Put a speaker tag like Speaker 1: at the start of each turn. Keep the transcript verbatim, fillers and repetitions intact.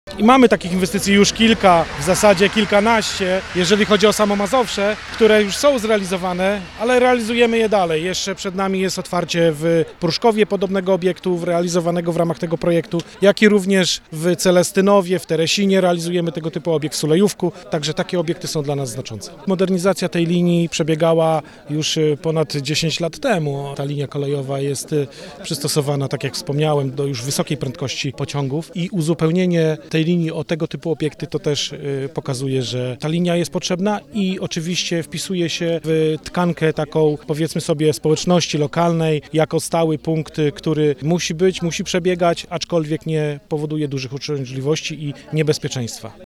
Speaker 1: I mamy takich inwestycji już kilka, w zasadzie kilkanaście, jeżeli chodzi o samo Mazowsze, które już są zrealizowane, ale realizujemy je dalej. Jeszcze przed nami jest otwarcie w Pruszkowie podobnego obiektu realizowanego w ramach tego projektu, jak i również w Celestynowie, w Teresinie realizujemy tego typu obiekt, w Sulejówku, także takie obiekty są dla nas znaczące. Modernizacja tej linii przebiegała już ponad dziesięć lat temu. Ta linia kolejowa jest przystosowana, tak jak wspomniałem, do już wysokiej prędkości pociągów i uzupełnienie tej linii o tego typu obiekty to też pokazuje, że ta linia jest potrzebna i oczywiście wpisuje się w tkankę taką, powiedzmy sobie, społeczności lokalnej jako stały punkt, który musi być, musi przebiegać, aczkolwiek nie powoduje dużych uciążliwości i niebezpieczeństwa.